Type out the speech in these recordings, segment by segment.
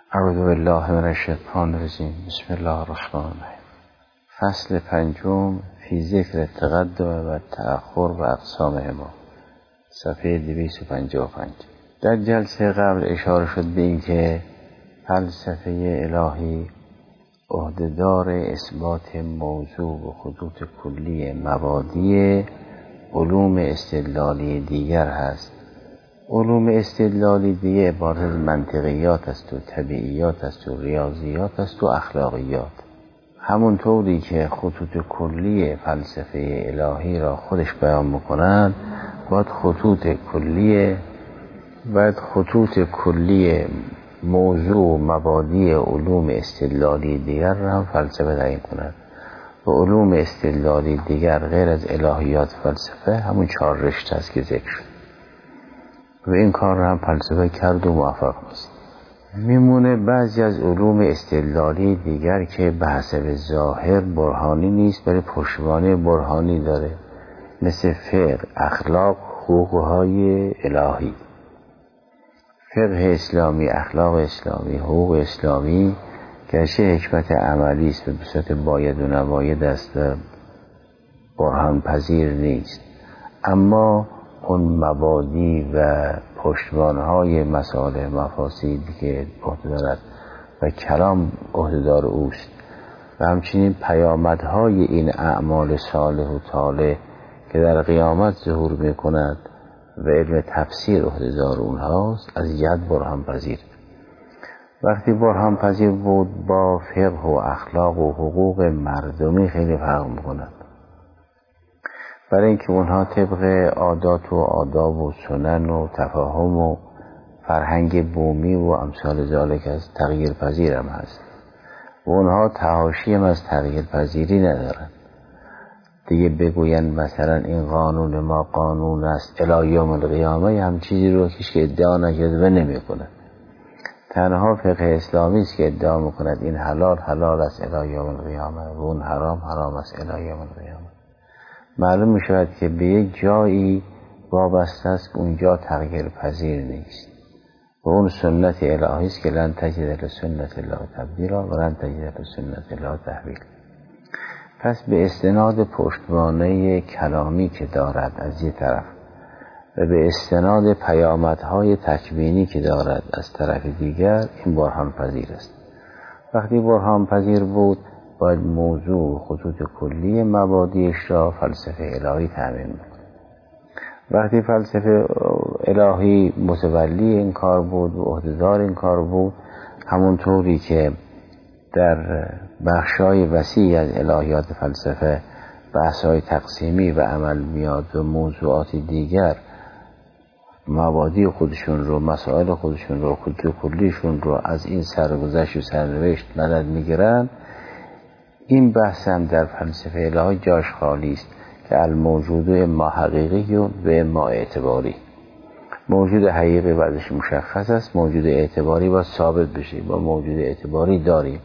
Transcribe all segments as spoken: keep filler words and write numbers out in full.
اعوذ بالله من الشیطان الرجیم. بسم الله الرحمن الرحیم. فصل پنجم فی ذکر تقدم و تأخر و اقسام ما، صفحه دویست و پنجاه و پنج. در جلسه قبل اشاره شد به این که فلسفه الهی عهده‌دار اثبات موضوع و خطوط کلی مبادی علوم استدلالی دیگر هست. علوم استدلالی دیگه عبارت از منطقیات است و طبیعیات است و ریاضیات است و اخلاقیات. همونطوری که خطوط کلی فلسفه الهی را خودش بیان میکنند، باید خطوط کلی باید خطوط کلی موضوع و مبادی علوم استدلالی دیگر را هم فلسفه تعیین کند. و علوم استدلالی دیگر غیر از الهیات فلسفه همون چهار رشته است که ذکر شد و این کار را هم فلسفه کرد و موفق است. میمونه بعضی از علوم استدلالی دیگر که به حسب ظاهر برهانی نیست ولی پشتوانه برهانی داره، مثل فقه، اخلاق، حقوقهای الهی. فقه اسلامی، اخلاق اسلامی، حقوق اسلامی گرچه حکمت عملی است و به صورت باید و نباید است و برهان پذیر نیست، اما اون مبادی و پشتوانهای مسائل مفاسدی که عهده دارد و کلام عهده‌دار اوست و همچنین پیامدهای این اعمال صالح و طالح که در قیامت ظهور میکند و علم تفسیر عهده‌دار اونهاست، از ید برهان پذیر. وقتی برهان پذیر بود با فقه و اخلاق و حقوق مردمی خیلی فرق میکند، برای اینکه اونها طبق عادات و آداب و سنن و تفاهم و فرهنگ بومی و امثال ذالک از تغییر پذیر هم هست و اونها تحاشی هم از تغییر پذیری ندارن. دیگه بگوین مثلا این قانون ما قانون است الی یوم القیامه، هم چیزی رو که ادعا نکرده و نمی کند. تنها فقه اسلامی است که ادعا میکند این حلال حلال است الی یوم القیامه و اون حرام حرام است الی یوم القیامه. معلوم می شود که به یک جایی وابسته است که اونجا تغییر پذیر نیست و اون سنت الهی است که لن تجد لسنت الله تبدیلا و لن تجد لسنت الله تحویلا. پس به استناد پشتوانه کلامی که دارد از یک طرف و به استناد پیامدهای تکوینی که دارد از طرف دیگر، این برهان پذیر است. وقتی برهان پذیر بود باید موضوع و خطوط کلی مبادیش را فلسفه الهی تأمین می‌کند. وقتی فلسفه الهی متولی این کار بود و عهده‌دار این کار بود، همونطوری که در بخشای وسیعی از الهیات فلسفه بحث‌های تقسیمی و عمل میاد و موضوعات دیگر مبادی خودشون رو، مسائل خودشون رو، خطوط کلیشون رو از این سرگذشت و سرنوشت مدد میگیرن، این بحث هم در فلسفه الهی جاش خالی است که الموجود اما حقیقی و اما اعتباری. موجود حقیقی بعدش مشخص است، موجود اعتباری باید ثابت بشه. با موجود اعتباری داریم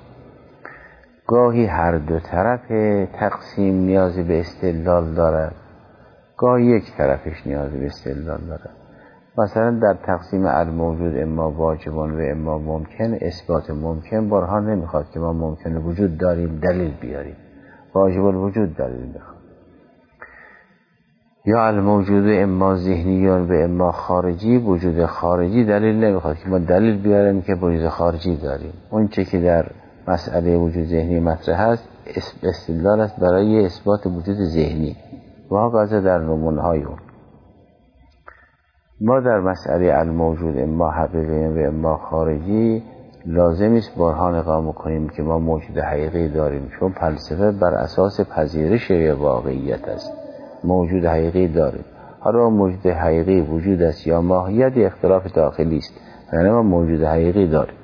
گاهی هر دو طرف تقسیم نیازی به استدلال دارد، گاهی یک طرفش نیازی به استدلال دارد. مثلا در تقسیم الموجود اما واجبان و اما ممکن، اثبات ممکن برهان نمیخواد که ما ممکن وجود داریم دلیل بیاریم، واجب الوجود دلیل میخواد. یا الموجود اما ذهنیان و اما خارجی، وجود خارجی دلیل نمیخواد که ما دلیل بیاریم که وجود خارجی داریم. اون چه که در مسئله وجود ذهنی مطرح هست استدلال است برای اثبات وجود ذهنی و هکذا در نمونه‌های اون. ما در مسئله الموجود اما حقیقی و اما خارجی لازم است برهان اقامه کنیم که ما موجود حقیقی داریم، چون فلسفه بر اساس پذیرش واقعیت است. موجود حقیقی داریم، حالا موجود حقیقی وجود است یا ماهیت اختلاف داخلی است، یعنی ما موجود حقیقی داریم.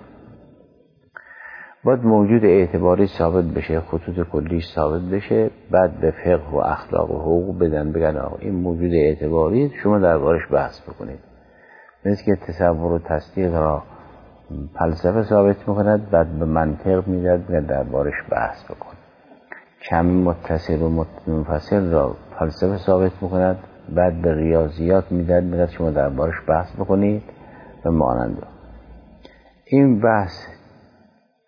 باید موجود اعتباری ثابت بشه، خطوط کلیش ثابت بشه، بعد به فقه و اخلاق و حقوق بدن بگن آقا این موجود اعتباری شما دربارش بحث بکنید. مثل که تصور و تصدیق را فلسفه ثابت میکند، بعد به منطق میداد بگن دربارش بحث بکن. کم متصل و منفصل را فلسفه ثابت میکند، بعد به ریاضیات میداد بگن شما دربارش بحث بکنید و مانند. این بحث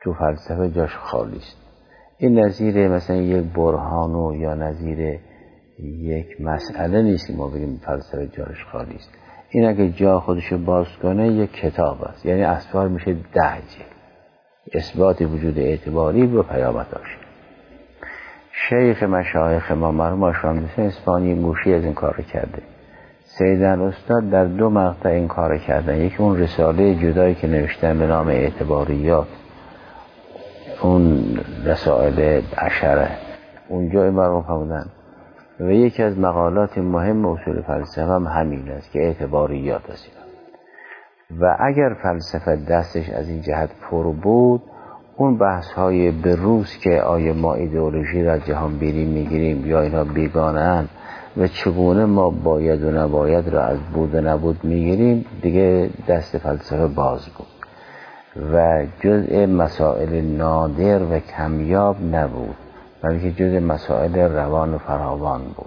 تو فلسفه جاش خالی است. این نظیر مثلا یک برهانو یا نظیر یک مسئله نیست که ما بگیم فلسفه جاش خالی است. این اگه جا خودشو باز کنه یک کتاب است، یعنی اسفار میشه ده جلد اثبات وجود اعتباری و پیامدش. شیخ مشایخ ما مرحوم آشامدوستان اسپانی گوشی از این کار کرده. سیدن استاد در دو مقطع این کار کردن. یکی اون رساله جدایی که نوشتن به نام اعتباریات، اون رسائل عشره، اونجا این مرحوم فرمودن. و یکی از مقالات مهم اصول فلسفه هم همین است که اعتباریات است. و اگر فلسفه دستش از این جهت پر بود، اون بحث های بروز که آیا ما ایدئولوژی را جهان بینی میگیریم یا اینا بیگانه اند و چگونه ما باید و نباید را از بود و نبود میگیریم، دیگه دست فلسفه باز بود و جزء مسائل نادر و کمیاب نبود، بلکه جزء مسائل روان و فراوان بود.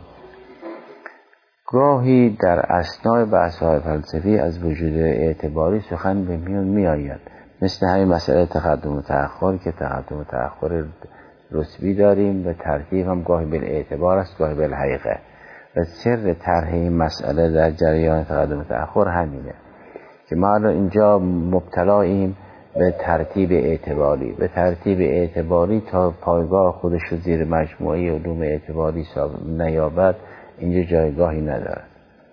گاهی در اثنای بحث‌های فلسفی از وجود اعتباری سخن به میون میآید، مثل همین مسئله تقدم و تأخر که تقدم و تأخر رتبی داریم و ترتیب هم گاهی بالاعتبار است گاهی بالحقیقه. و سر طرح این مسئله در جریان تقدم و تأخر همینه که ما الان اینجا مبتلاییم به ترتیب اعتباری. به ترتیب اعتباری تا پایگاه خودش رو زیر مجموعه علوم اعتباری نیابد اینجا جایگاهی ندارد.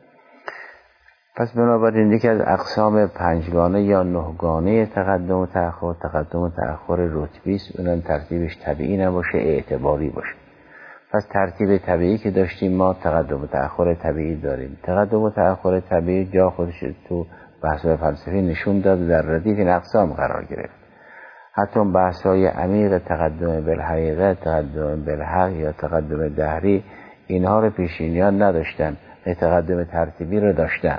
پس بنابراین یکی از اقسام پنجگانه یا نهگانه تقدم و تأخر تقدم و تأخر رتبی است. اونم ترتیبش طبیعی نباشه، اعتباری باشه. پس ترتیب طبیعی که داشتیم ما تقدم و تأخر طبیعی داریم. تقدم و تأخر طبیعی جا خودش تو بحث‌های فلسفی نشون داد و در ردیف این اقسام قرار گرفت. حتی بحث‌های عمیق تقدم بالحقیقه، تقدم بالحق یا تقدم دهری، اینها رو پیشینیان نداشتن، تقدم ترتیبی رو داشتن.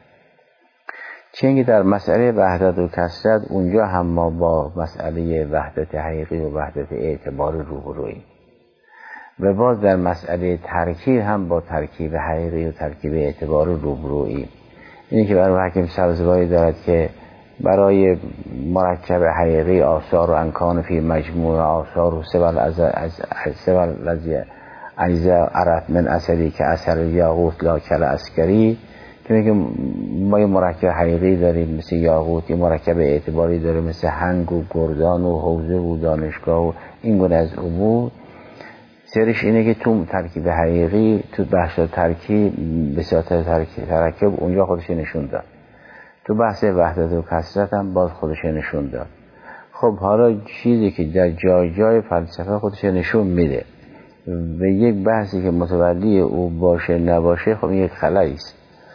چنگی در مسئله وحدت و کثرت اونجا هم ما با مسئله وحدت حقیقی و وحدت اعتبار روبروییم و باز در مسئله ترکیب هم با ترکیب حقیقی و ترکیب اعتبار روبروییم. اینی که برای حکیم سبزواری دارد که برای مرکب حقیقی آثار و انکان فی مجموع آثار و سبل از از سبل لذیه عیزه عرف من اثری که اثر یاقوت لا کل عسکری، که میگه ما یه مرکب حقیقی داریم مثل یاقوت، یه مرکب اعتباری داریم مثل هنگ و گردان و حوزه و دانشگاه و این گونه از امور. سرش اینه که تو ترکیب حقیقی تو بحث ترکیب بساط ترکیب اونجا خودش نشون داد، تو بحث وحدت و کثرت هم باز خودش نشون داد. خب حالا چیزی که در جای جای فلسفه خودش نشون میده و یک بحثی که متولی او باشه نباشه، خب این یک خلایی است.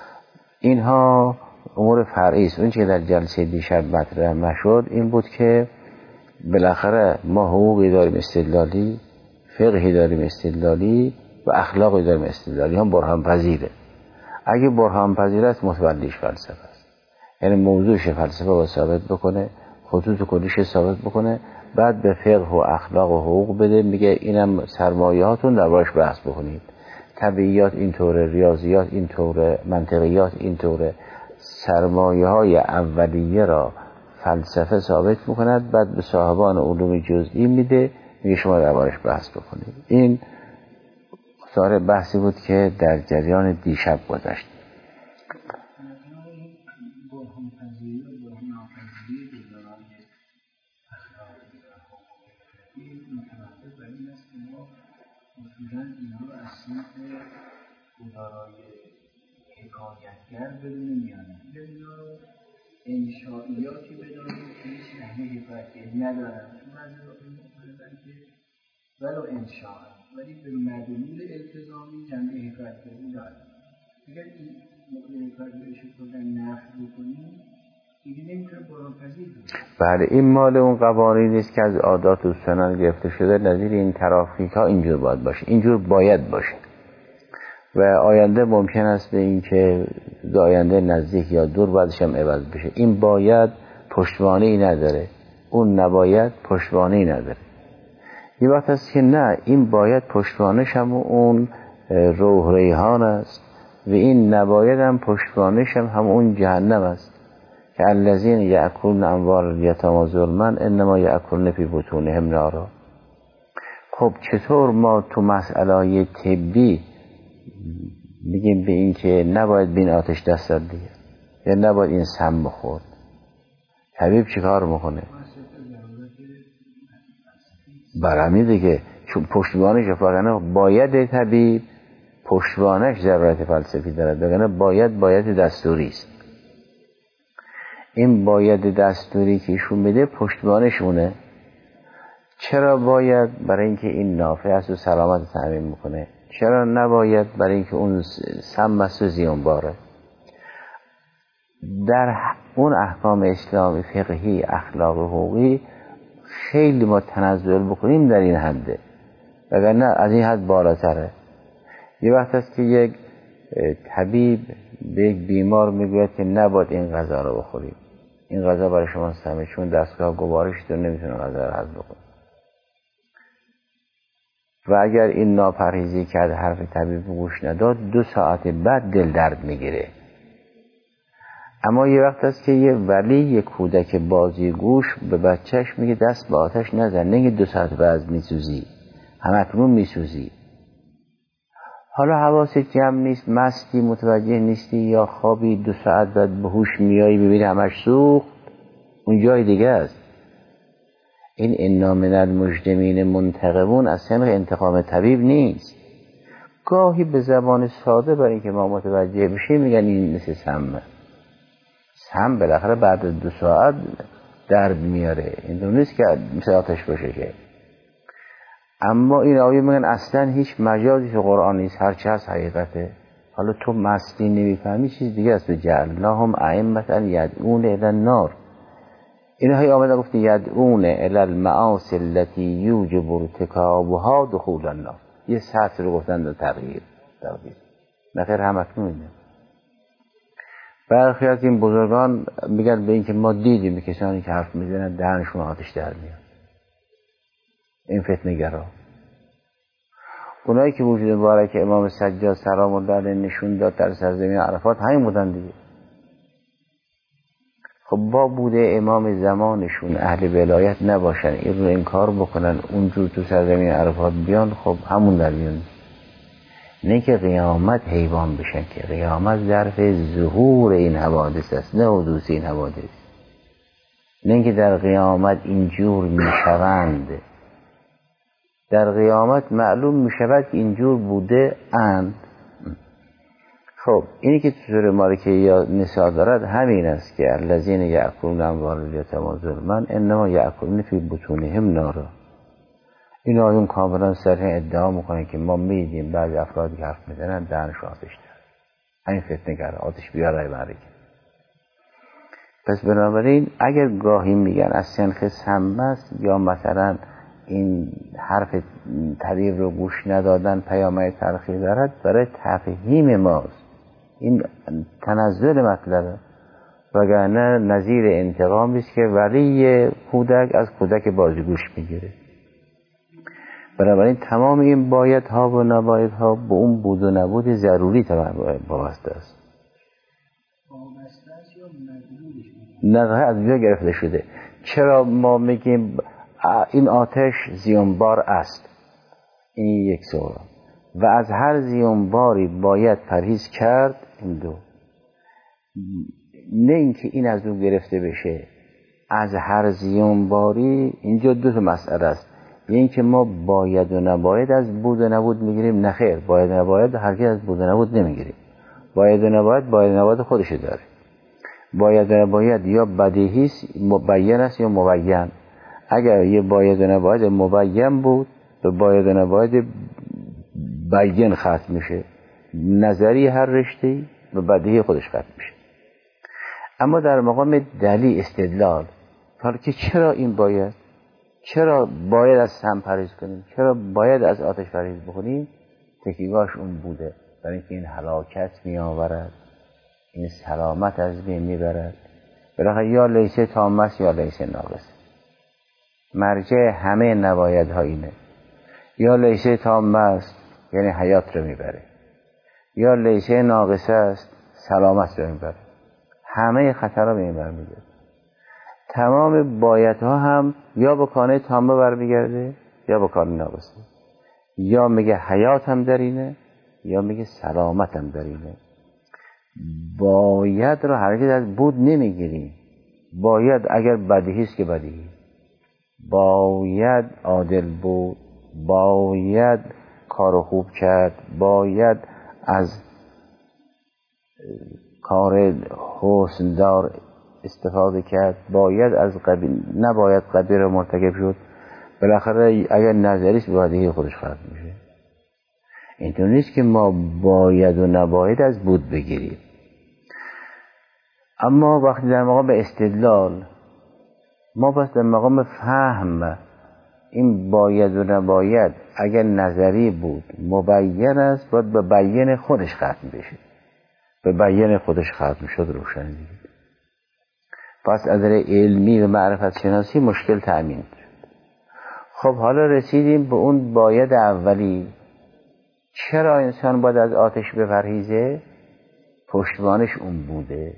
اینها امور فرعی است. اون چیزی که در جلسه دیشب مطرح نشد این بود که بالاخره ما حقوقی داریم استدلالی، فقهی داریم استدلالی و اخلاقی داریم استدلالی، هم برهان پذیره. اگه برهان پذیر است متولیش فلسفه است، یعنی موضوعش فلسفه رو ثابت بکنه، خطوط کلیش ثابت بکنه، بعد به فقه و اخلاق و حقوق بده، میگه اینم سرمایه‌هاتون دربارش بحث بکنید، طبیعیات اینطوره، ریاضیات اینطوره، منطقیات اینطوره. سرمایه‌های اولیه را فلسفه ثابت میکند، بعد به صاحبان علوم جزئی میده، میگه شما دربارش بحث بکنید. این ساره بحثی بود که در جریان دیشب گذشت. حکایتگر بدون میانه بدون انشائیاتی بدانیم که هیچ نحوه حکایتگری ندارن، چون از مطمئنن که ولو انشاء ولی به مدلول التزامی جمعه حکایتگری دارن. اگر این مقدر حکایتگری شد بودن نفی بکنیم دیگه نمیتونه بران پذیر بود. بله، این مال اون قوانینی است که از عادات و سنن گرفته شده. نظیر این ترافیک ها اینجور باید باشه، اینجور باید باشه و آینده ممکن است به این که آینده نزدیک یا دور بعدش هم عوض بشه. این باید پشتوانه‌ای نداره، اون نباید پشتوانه‌ای نداره. یه وقت هست که نه، این باید پشتوانش هم اون روح ریحان است و این نباید هم پشتوانش هم, هم اون جهنم است، که الذین یأکلون اموال الیتامی ظلما انما یأکلون فی بطونهم نارا. خب چطور ما تو مسئله طبی میگیم به این که نباید بین آتش دست داد دیگه، یا نباید این سم بخورد؟ طبیب چی کار میکنه؟ برمی دیگه، چون پشتوانش فقط باید طبیب پشتوانش ضرورت فلسفی دارد، بگنه باید باید دستوری است. این باید دستوری که ایشون میده پشتوانشونه. چرا باید؟ برای اینکه این نافع است و سلامت تامین میکنه. چرا نباید؟ برای اینکه اون سم است و زیانباره. در اون احکام اسلامی فقهی اخلاقی حقوقی خیلی ما تنزل بکنیم در این حده، وگرنه از این حد بالاتره. یه وقت است که یک طبیب به یک بیمار میگوید که نباید این غذا رو بخورید، این غذا برای شما سمه، چون دستگاه گوارش تو نمیتونه غذا رو هضم بکنه. و اگر این ناپرهیزی کرد، حرف طبیب گوش نداد، دو ساعت بعد دل درد میگیره. اما یه وقت است که یه ولی یک کودک بازی گوش به بچهش میگه دست به آتش نزن، نگه دو ساعت بعد میسوزی، همکنون میسوزی. حالا حواست جمع نیست، مستی، متوجه نیستی، یا خوابی، دو ساعت بعد به هوش میایی ببینی همش سوخت، اون جای دیگه است. این انا من المجرمین منتقمون از سمت انتقام طبیب نیست. گاهی به زبان ساده برای اینکه ما متوجه بشیم میگن این مثل سمه. سم بالاخره بعد دو ساعت درد میاره، این دو نیست که مثل آتش باشه که. اما این آیه میگن اصلا هیچ مجازی تو قرآن نیست، هرچی هست حقیقته. حالا تو مستی نمیفهمی، چیز دیگه است. به جعلناهم ائمة یدعون الی النار. این های آمده گفت یدعون الی المعاصی التي یوجب ارتکابها دخول النار. یه سطر رو گفتن در تغییر تغییر نخیر همکنون اینه. برخی از این بزرگان میگن به این که ما دیدیم به کسانی که حرف میزنن دهنشون آتش در میاد. این فتنه گرا اونایی که وجود مبارک امام سجاد سلام الله علیه نشون داد در سرزمین عرفات همین بودن دیگه. خب با بوده امام زمانشون اهل ولایت نباشن، این رو انکار بکنن، اونجور تو سرزمین عرفات بیان، خب همون در میون. نه که قیامت حیوان بشن، که قیامت ظرف ظهور این حوادث است، نه حدوث این حوادث. نه که در قیامت اینجور میشوند. در قیامت معلوم میشود که اینجور بوده اند. خب اینی که تو سوره مالکه یا نساء دارد همین است که الذین یأکلون اموال الیتامی ظلما انما یأکلون فی بطونهم نارا. این آیون کاملا صریح ادعا میکنه که ما میدیم بعضی افرادی که حرف میزنن دهنش آتش داره، همین فتنه گر آتش بیاره برای. پس بنابراین اگر گاهی میگن از سنخ سم است، یا مثلا این حرف طبیب رو گوش ندادن پیامد تلخی دارد، برای تفهیم ماست. این تنزل مطلبه، وگرنه نظیر انتقامی است که ولی کودک از کودک بازیگوش میگیره. بنابراین تمام این باید ها و نباید ها به اون بود و نبود ضروری وابسته است. نه از اینجا گرفته شده. چرا ما میگیم این آتش زیانبار است؟ این یک سوال. و از هر زیانباری باید پرهیز کرد. این دو. نه اینکه این از اون گرفته بشه. از هر زیانباری اینجا دو تا مسئله است. این که ما باید و نباید از بود و نبود میگیریم، نه خیر، باید و نباید هرگز از بود و نبود نمیگیریم. باید و نباید باید و نباید خودش داره. باید و نباید یا بدیهی است، مبین است یا مبین. اگر یه باید و نباید مبین بود، به باید و نباید بیان ختم میشه. نظری هر رشته‌ای به بدیهی خودش ختم میشه. اما در مقام دلیل استدلال، حالا که چرا این باید، چرا باید از سم پرهیز کنیم، چرا باید از آتش پرهیز بکنیم، تکیه‌گاهش اون بوده. برای اینکه این هلاکت می آورد، این سلامت از بین میبرد. بالاخره یا لیسه تامه یا لیسه ناقصه. مرجع همه نبایدها اینه. یا لیسه تامه است یعنی حیات رو میبره، یا لیسه ناقصه است سلامت رو میبره. همه خطرها به این برمیگرده. تمام بایدها هم یا به کانه تامه برمیگرده یا به کانه ناقصه. یا میگه حیات هم در اینه یا میگه سلامت هم در اینه. باید رو هرگز از بود نمیگیریم. باید اگر بدیهی است که بدیهی، باید عادل بود، باید کار خوب کرد، باید از کار حسندار استفاده کرد، باید از قبیل، نباید قبیل رو مرتکب شد. بالاخره اگر نظریش بدیهی خودش ختم میشه. اینطور نیست که ما باید و نباید از بود بگیریم. اما وقتی در مقام استدلال، ما پس در مقام فهم این باید و نباید اگر نظری بود مبین است، باید به بیان خودش ختم بشه. به بیان خودش ختم شد روشن دیگه. پس از نظر علمی و معرفت شناسی مشکل تأمین شد. خب حالا رسیدیم به اون باید اولی. چرا انسان باید از آتش بپرهیزه؟ پشتوانش اون بوده.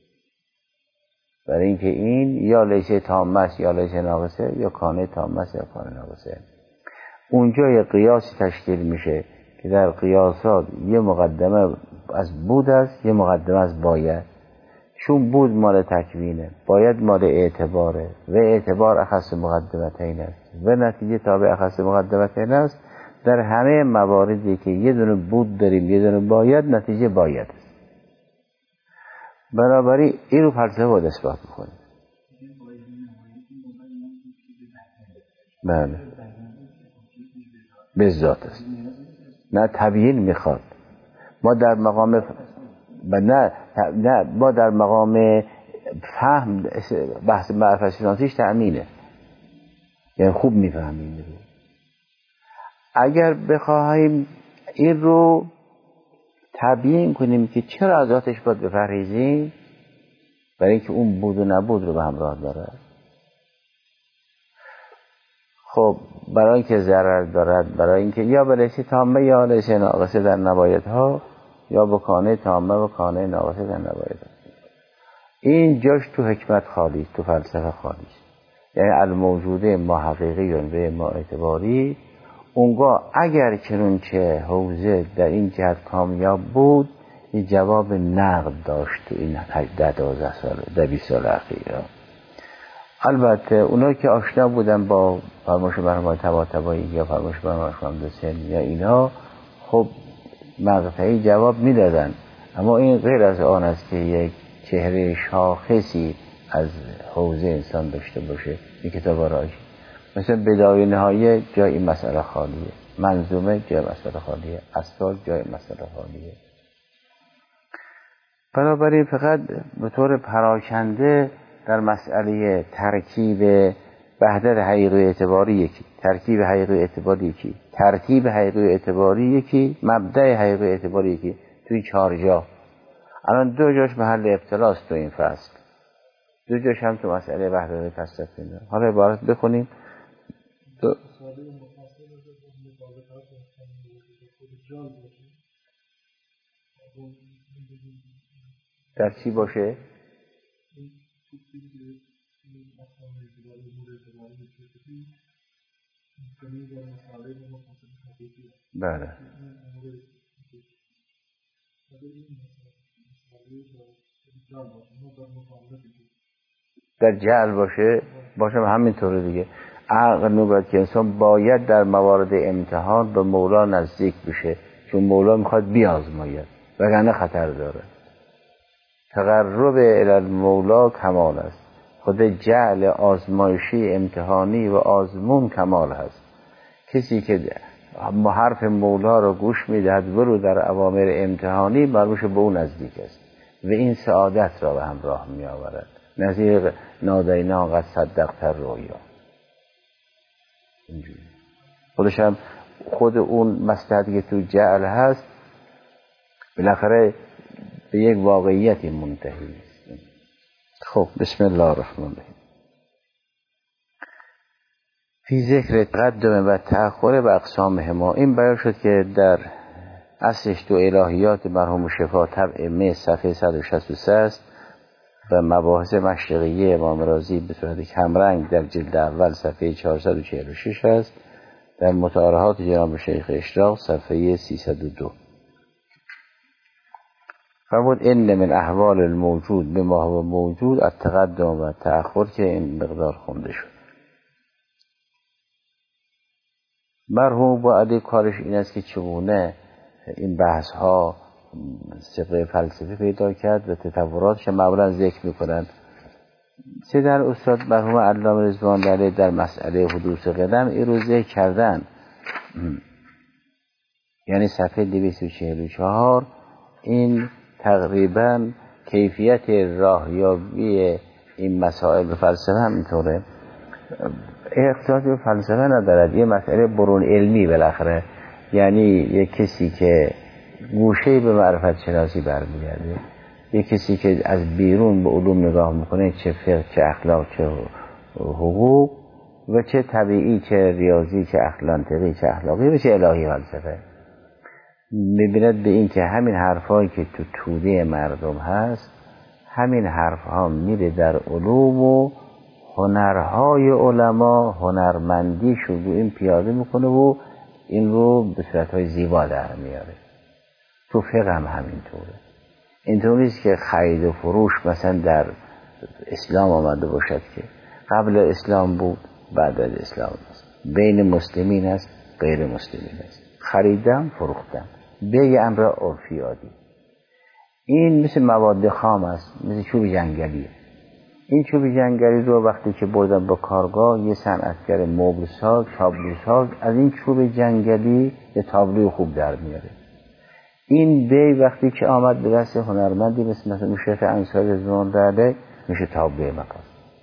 برای اینکه این یا لیسه تامه است یا لیسه ناقصه، یا کانه تامه است یا کانه ناقصه. اونجا یه قیاسی تشکیل میشه که در قیاسات یه مقدمه از بود است، یه مقدمه از باید. چون بود مال تکوینه، باید مال اعتباره و اعتبار اخص مقدمتین است و نتیجه تابع اخص مقدمتین است. در همه مواردی که یه دونه بود داریم یه دونه باید، نتیجه باید است. بنابراین این رو فلسفه باید اثبات بکنیم. بله به ذات است، نه تبیین میخواد. ما در مقام ف... نه نه ما در مقام فهم بحث معرفت شناسیش تأمینه، یعنی خوب میفهمیم. اگر بخواهیم این رو تبیین کنیم که چرا از آتش باید بپرهیزیم، برای اینکه اون بود و نبود رو به همراه داره. خب برای اینکه ضرر دارد، برای اینکه یا به لیسه تامه یا لیسه ناقصه در نبایدها، یا به کانه تامه و کانه ناقصه در نبایدها. این جاش تو حکمت خالی، تو فلسفه خالی. یعنی الموجوده ما حقیقی و ما اعتباری. اونگاه اگر چنونچه حوزه در این جهت کامیاب بود، این جواب نقد داشت تو این ده دوازده سال ده بیست سال اخیر. البته اونایی که آشنا بودن با فرمایش مرحوم طباطبایی یا فرمایش مرحوم حسین یا اینا، خب مقطعی جواب میدادن. اما این غیر از آن است که یک چهره شاخصی از حوزه انسان داشته باشه. این کتاب آرایش مثلا بدایه نهایه جای این مسئله خالیه، منظومه جای مسئله خالیه، اسرار جای مسئله خالیه. بنابراین فقط به طور پراکنده در مسئله ترکیب وحدت حقیقی اعتباری یکی، ترکیب حقیقی اعتباری یکی، ترتیب حقیقی اعتباری یکی، مبدأ حقیقی اعتباری یکی، توی چهار جا. الان دو جاش محل ابتلاست تو این فصل، دو جاش هم تو مسئله وحدت تصفیه. حالا عبارت بخونیم. دو در چی باشه؟ بله در جعل باشه باشه همینطوره دیگه. عقل نوبت که انسان باید در موارد امتحان به مولا نزدیک بشه، چون مولا میخواد بیازماید وگرنه خطر داره. تقرب الی المولا کمال است. خود جعل آزمایشی امتحانی و آزمون کمال هست. کسی که حرف مولا رو گوش میدهد برو در اوامر امتحانی، مرموش به اون نزدیک است و این سعادت را به همراه می آورد. نظیر نادینا قد صدقت رویا. اینجوری خودش هم خود اون مصلحتی که تو جعل هست بالاخره به یک واقعیتی منتهی است. خب بسم الله الرحمن الرحیم. فی ذکر تقدم و تأخر و اقسام هما. این بیان شد که در اصلش تو الهیات مرحوم شفا طبع می صفحه صد و شصت و سه است. و مباحث مشرقیه امام رازی به صورت کمرنگ در جلد اول صفحه چهارصد و چهل و شش است، در مطالعات جناب شیخ اشراق صفحه سیصد و دو. فرمود ان من احوال الموجود به ما هو موجود التقدم و تأخر که این مقدار خونده شد. مرحوم با علی کارش این است که چگونه این بحث ها صفحه فلسفی پیدا کرد و تطوراتش معمولا ذکر میکنن. چه در استاد مرحوم علامه رضوان علیه در مسئله حدوث قدم این رو ذکر کردن، یعنی صفحه دویست و چهل و چهار این تقریبا کیفیت راهیابی این مسائل به فلسفه هم اینطوره، احتیاج به فلسفه ندارد، یه مسئله برون علمی بالاخره، یعنی یک کسی که گوشه به معرفت شناسی برمیگرده، یک کسی که از بیرون به علوم نگاه میکنه، چه فقه، چه اخلاق، چه حقوق و چه طبیعی، چه ریاضی، چه اخلاقی، چه اخلاقی و چه الهی فلسفه، میبیند به این که همین حرفایی که تو توده مردم هست، همین حرفها میره در علوم و هنرهای علما هنرمندی شو رو این پیاده میکنه و این رو به صورتهای زیبا در میاره. تو فقه هم همینطوره. اینطور نیست که خرید و فروش مثلا در اسلام آمده باشد که قبل اسلام بود بعد از اسلام است، بین مسلمین است غیر مسلمین است، خریدم فروختم به یه امر عرفی عادی. این مثل مواد خام است، مثل چوب جنگلیه. این چوب جنگلی رو وقتی که بردن به کارگاه یه صنعتگر مبل ساز، تابلو ساز از این چوب جنگلی یه تابلوی خوب در میاره. این بی وقتی که آمد به دست هنرمندی مثل مثل شیخ انصاری رضوان الله میشه تابلوی مقام.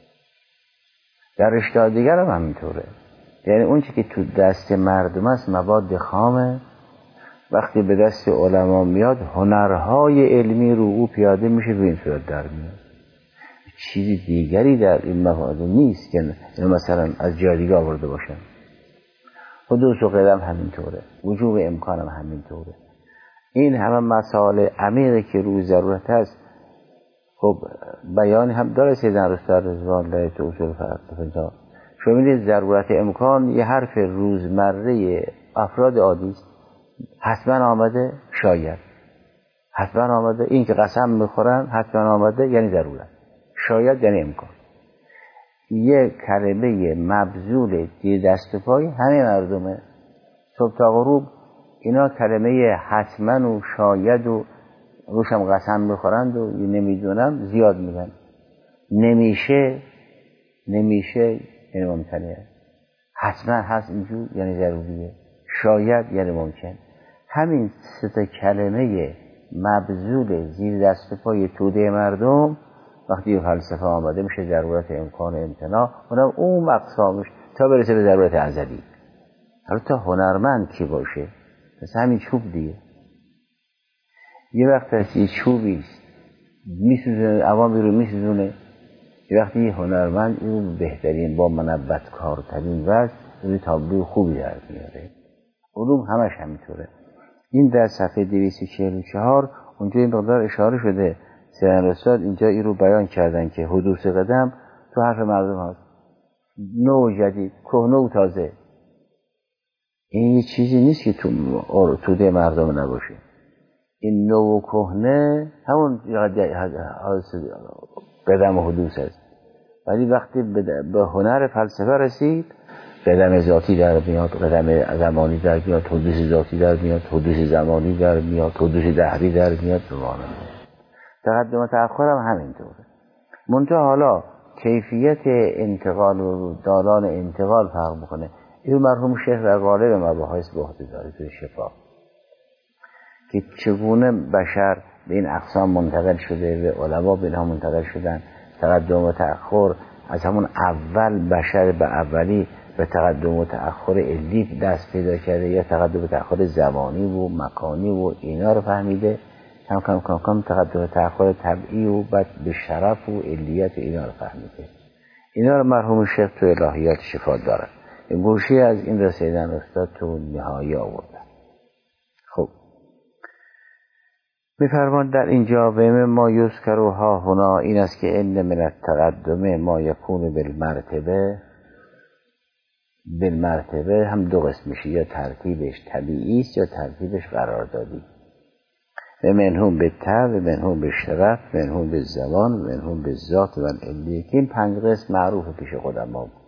در رشته دیگر هم همینطوره، یعنی اون چی که تو دست مردم است مواد خامه، وقتی به دست علما میاد هنرهای علمی رو او پیاده میشه به این صورت در میاد. چیزی دیگری در این مواد نیست که اینو مثلا از جای دیگه آورده باشن. حدوث و قدم همینطوره، وجوب امکان هم همینطوره. این همه مسائل عمیقی که روی ضرورت هست خب بیانی هم داره سیدن رسول رضوان الله تو اصول فقه. شما می‌بینید ضرورت امکان یه حرف روزمره افراد عادی است. حتما آمده شاید، حتما آمده این که قسم میخورن حتما آمده یعنی ضرورت، شاید یعنی امکان. یه کلمه مبذول دیر دست و پای همه مردمه صبح تا غروب اینا کلمه حتما و شاید و روشم قسم میخورند و نمیدونم زیاد میگن. نمیشه نمیشه یعنی ممکنه، حتما هست اینجور یعنی ضروریه، شاید یعنی ممکن. همین سه تا کلمه مبذول زیر دست و پای توده مردم وقتی فلسفه آمده میشه ضرورت امکان امتناع، اونم اون اقسامش تا برسه به ضرورت ازلی. حالا تا هنرمند کی باشه مثل همین چوب دیگه، یه وقت هست یه چوبی میسوزونه، عوامی رو میسوزونه، یه وقتی یه هنرمند اون بهترین با منبت کارترین وجه اون تابلو خوبی در میاره. علوم همش همینطوره. این در صفحه دویست و چهل و چهار اونجا این مقدار اشاره شده. سیدن رسول اینجا این رو بیان کردن که حدوث قدم تو حرف مردم هست، نو جدید، کهنه و تازه. این یه چیزی نیست که تو توده مردم نباشه. این نو و کهنه همون قدم و حدوث هست، ولی وقتی به هنر فلسفه رسید قدم ذاتی در میاد، قدم زمانی در میاد، حدوث ذاتی در میاد، حدوث زمانی در میاد، حدوث دهری در میاد. بمانم تقدم و تأخر هم همینطوره. منتها حالا کیفیت انتقال و دالان انتقال فرق میکنه. این مرحوم شیخ در قالب مباحث به عهده داره توی شفا که چگونه بشر به این اقسام منتقل شده و علما به اینها منتقل شدن. تقدم و تأخر از همون اول بشر به اولی به تقدم و تأخر علی دست پیدا کرده، یا تقدم و تأخر زمانی و مکانی و اینا رو فهمیده، کم کم کم کم تقدم و تأخر طبعی و بعد به شرف و علیت اینا رو فهمیده. اینا رو مرحوم شیخ تو الهیات شفا داره. این گوشی از این رسیدن استاد تو نهایی آورده. خب می‌فرماند در اینجا و ما یذکر ها هنا این است که ان من التقدم ما یکون بالمرتبه. بالمرتبه هم دو قسم میشه، یا ترتیبش طبیعی است یا ترتیبش قراردادی. و منهم به تع و منهم به شرف و منهم به زبان و منهم به ذات و العلی که این پنج قسم معروف پیش قدما بود.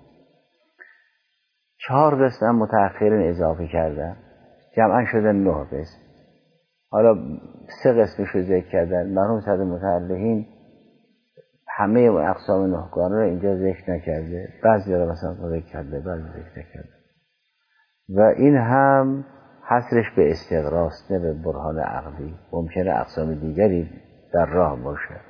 چهار قسم هم متأخرین اضافه کردن، جمعا شده نه قسم. حالا سه قسمش رو ذکر کردن. مرحوم صدر متعلقین همه اقسام نهگانه رو اینجا ذکر نکرده، بعضی رو مثلا ذکر کرده بعضی ذکر نکرده و این هم حصرش به استقراست نه به برهان عقلی. ممکنه اقسام دیگری در راه باشه.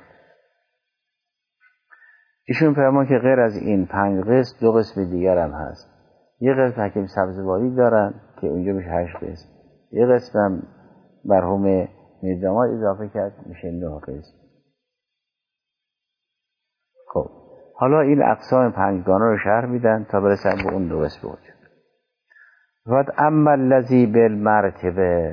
ایشون فرمان که غیر از این پنج قسم دو قسم دیگر هم هست. یه قسم حکیم سبزواری دارن که اونجا میشه هشت قسم، یه قسم هم مرحوم میرداماد اضافه کرد میشه نه قسم. خب حالا این اقسام پنجگانه رو شرح میدن تا برسن به اون دو قسم بود. و اما الذی بالمرتبه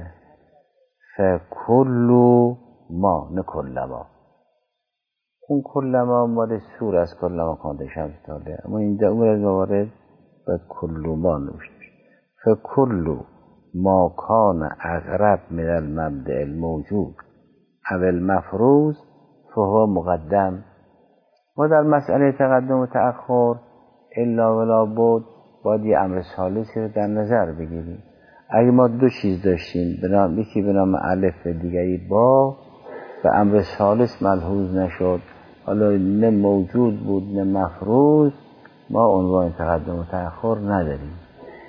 فکل ما نه کل ما. اون کل ما مال سور از کل ما کانده شمس تاله، اما اینجا اون از موارد باید کل ما نوشته میشه. فکل ما کان اقرب من المبدأ الموجود او المفروض فهو مقدم. ما در مسئله تقدم و تأخر الا ولا بود باید یه امر ثالثی رو در نظر بگیریم. اگه ما دو چیز داشتیم به نام یکی به نام الف و دیگری با و امر ثالث ملحوظ نشد، حالا نه موجود بود نه مفروض، ما عنوان تقدم و تأخر نداریم.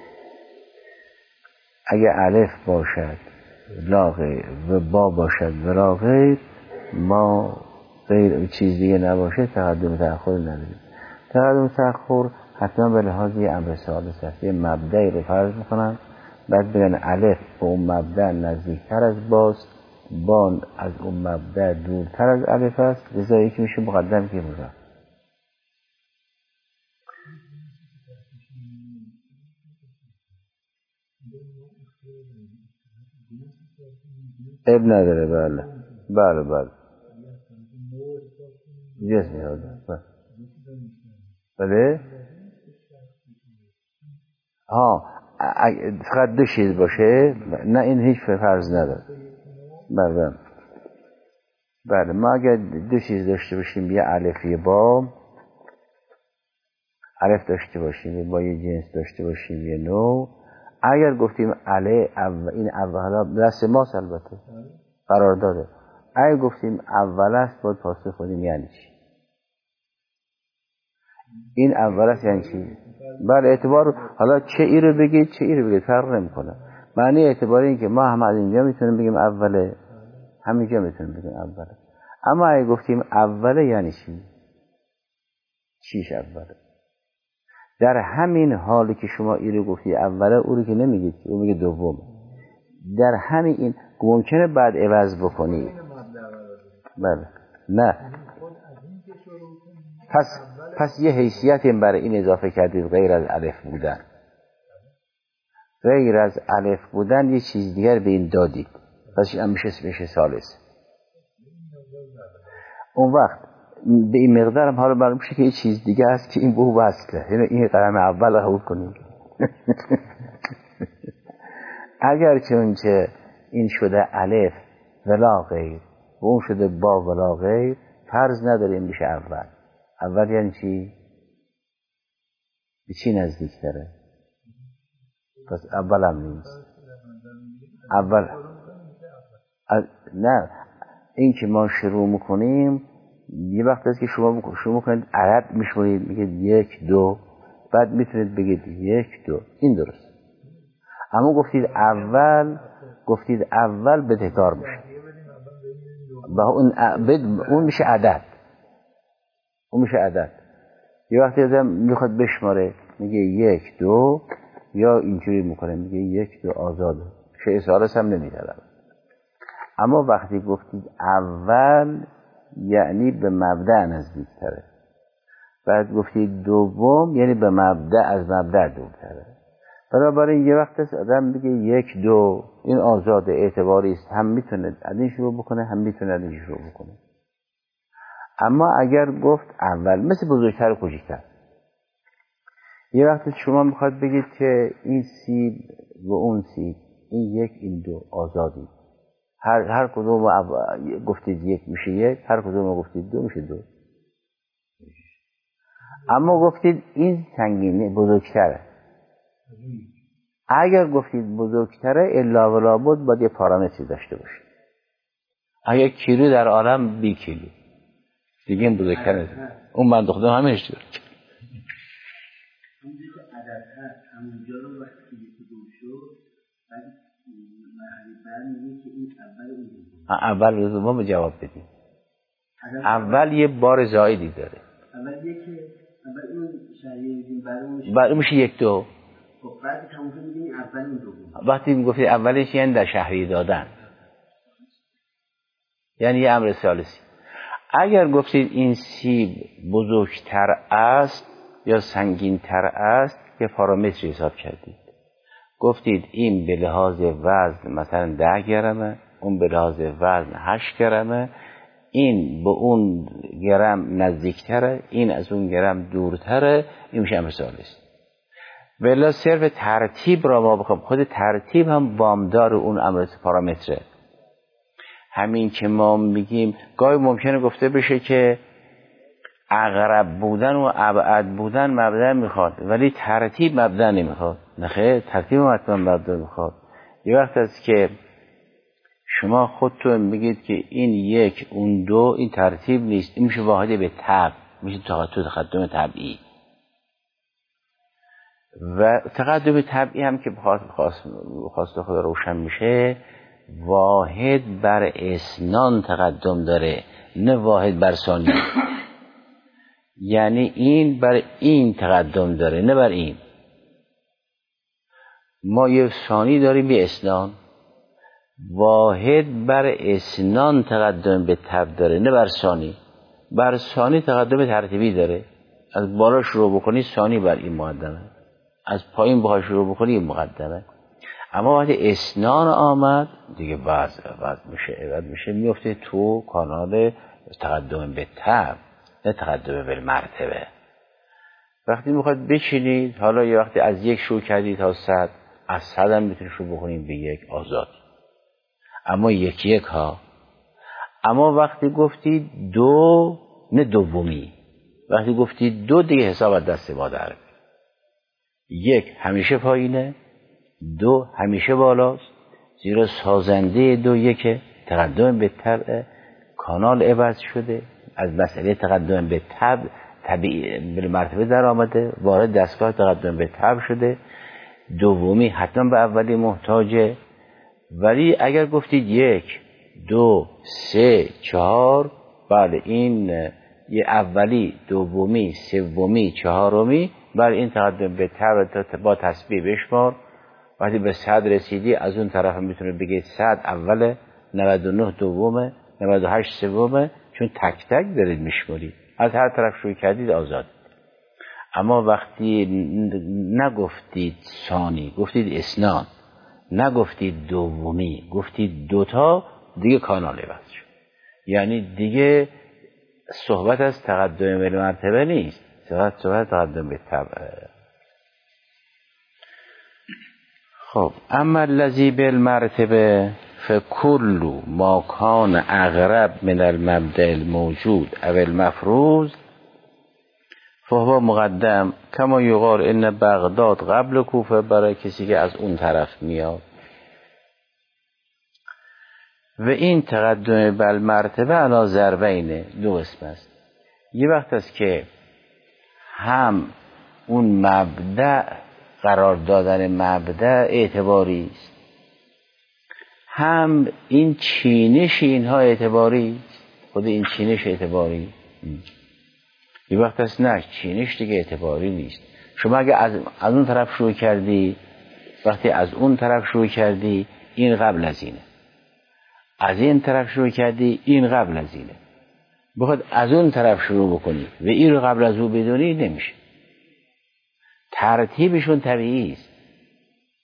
اگه الف باشد لا غیر و با باشد ولا غیر، ما غیر چیز دیگه نباشه تقدم و تأخر نداریم. تقدم و تأخر حتما به لحاظ یه امر ثالث است. یه مبدعی رو فرض میکنن، بعد بگن الف به اون مبدع نزدیکتر از باست، با از اون مبدع دورتر از الف است، لذا یکی میشه مقدم که مضاف. اب نداره. بله بله بله جسمی هاده بله ها فقط دو چیز باشه، نه این هیچ فرض نداره. بله بله ما اگر دو چیز داشته باشیم، یه الفی با الف داشته باشیم، با یه جنس داشته باشیم یه نوع، اگر گفتیم اله اول، این اول دست ماست البته قرار داره، اگر گفتیم اول است باید پاسخ خودیم یعنی چی؟ این اول است یعنی چی؟ بله اعتبار حالا چه ای رو بگید چه ای رو بگید فرق نمیکنه. معنی اعتبار این که ما هم از اینجا میتونیم بگیم اوله، همینجا میتونیم بگیم اوله. اما اگه گفتیم اوله یعنی چی؟ چیش اوله؟ در همین حالی که شما ای رو گفتی اوله، او رو که نمیگید، او میگه دوم. در همین این ممکنه بعد عوض بکنید. بله نه پس پس یه حیثیتی برای این اضافه کردید غیر از الف بودن. غیر از الف بودن یه چیز دیگر به این دادید، پس این میشه میشه ثالث. اون وقت به این مقدار هم حالا معلوم میشه که یه چیز دیگه هست که این به وصله، یعنی این قدم اول قبول کنیم. اگر چونچه این شده الف ولا غیر و اون شده با ولا غیر، فرض نداره این میشه اول. اول یعنی چی؟ به چی نزدیک داره؟ پس اول هم نیست. اول از... نه این که ما شروع میکنیم یه وقت هست که شما شروع میکنید عدد میشمارید، میگید یک دو، بعد میتونید بگید یک دو، این درست. اما گفتید اول گفتید اول بدهکار میشه و اون اون میشه عدد، اون میشه عدد. یه وقتی آدم میخواد بشماره میگه یک دو، یا اینجوری میکنه میگه یک دو آزاده، شیء ثالث هم نمیاره. اما وقتی گفتید اول یعنی به مبدأ نزدیک تره، بعد گفتید دوم یعنی به مبدأ از مبدأ دورتره. بنابراین یه وقت است آدم بگه یک دو این آزاد اعتباری است، هم میتونه از این شروع بکنه هم میتونه از این شروع بکنه. اما اگر گفت اول مثل بزرگتر و کوچکتر، یه وقت شما میخواد بگید که این سیب و اون سیب، این یک این دو آزادی، هر هر کدوم اول گفتید یک میشه یک، هر کدوم گفتید دو میشه دو. اما گفتید این سنگینه بزرگتره، اگر گفتید بزرگتره الا و لابد باید یه پارامتری داشته باشه. اگر کیلو در عالم بی کیلو دیگه این بزرگتره، اون من دخترم همه اشتباه اونجا که عدد هست همونجا رو وقتی که دو شد بعد مرحله بعد میگه که این اول اون دوم اول و دوم جواب بدیم. اول یه بار زائدی داره، اول یکی اول اون شهریه میگیم بعد بعد میشه یک دو. خب بعد تموم شد میگیم اول اون دوم. وقتی میگفتید اولش یعنی در شهریه دادن، یعنی یه امر ثالثی. اگر گفتید این سیب بزرگتر است یا سنگین‌تر است، یه پارامتری حساب کردید. گفتید این به لحاظ وزن مثلا ده گرمه، اون به لحاظ وزن هشت گرمه، این به اون گرم نزدیکتره، این از اون گرم دورتره، این میشه امر ثالث. ولی صرف ترتیب را ما بخوام، خود ترتیب هم وامدار اون امر پارامتره. همین که ما میگیم گاهی ممکنه گفته بشه که اقرب بودن و ابعد بودن مبدا میخواد ولی ترتیب مبدا نمیخواد. نخیر، ترتیب حتما مبدا میخواد. یه وقت است که شما خودتون میگید که این یک اون دو، این ترتیب نیست، این میشه واحد به تبع، میشه تو تقدم طبعی. و تقدم طبعی هم که خواست خدا روشن میشه، واحد بر اسنان تقدم داره، نه واحد بر ثانی. یعنی این بر این تقدم داره نه بر این. ما یه ثانی داریم یه اسنان، واحد بر اسنان تقدم به تب داره نه بر ثانی. بر ثانی تقدم ترتیبی داره، از بالا شروع بکنی ثانی بر این مقدمه، از پایین بخوای شروع بکنی این مقدمه. اما وقتی اسنان آمد دیگه وضع وضع میشه عوض میشه، میفته تو کانال تقدم به تب نه تقدم به مرتبه. وقتی میخواد بچینید، حالا یه وقتی از یک شروع کردید تا صد، از صد هم میتونید شروع بکنید به یک، آزاد. اما یکی یک ها. اما وقتی گفتید دو نه دومی، وقتی گفتید دو دیگه حساب از دست ما در. یک همیشه پایینه، دو همیشه بالاست، زیرا سازنده دو یکه، تقدم به تبع، کانال عوض شده، از مسئله تقدم به تبع طبیعی به مرتبه در آمده، وارد دستگاه تقدم به تبع شده. دومی حتما به اولی محتاجه. ولی اگر گفتید یک دو سه چهار، بله این یه اولی دومی سومی چهارمی، بله این تقدم به تبع با تسبیح بشمار. وقتی به صد رسیدی از اون طرف میتونه بگید صد اوله، نود و نه دومه، نود و هشت سومه، چون تک تک دارید میشمارید، از هر طرف شروع کردید آزاد. اما وقتی نگفتید ثانی، گفتید اسنان، نگفتید دومی، گفتید دوتا، دیگه کانال عوض شد. یعنی دیگه صحبت از تقدم به مرتبه نیست، صحبت صحبت تقدم به تبع. خب اما الذی بالمرتبه فکل ما کان اقرب من المبدأ الموجود او المفروض فهو مقدم کما یقال ان بغداد قبل کوفه، برای کسی که از اون طرف میاد. و این تقدم بالمرتبه علی ضربین، دو قسم است. یه وقت است که هم اون مبدأ قرار دادن مبدأ اعتباری است، هم این چینش اینها اعتباری، خود این چینش اعتباری. یه وقت است نه، چینش دیگه اعتباری نیست. شما اگه از, از اون طرف شروع کردی، وقتی از اون طرف شروع کردی این قبل از اینه، از این طرف شروع کردی این قبل از اینه، بخواد از اون طرف شروع بکنی و این رو قبل از اون بدونی نمیشه. ترتیبشون طبیعی است.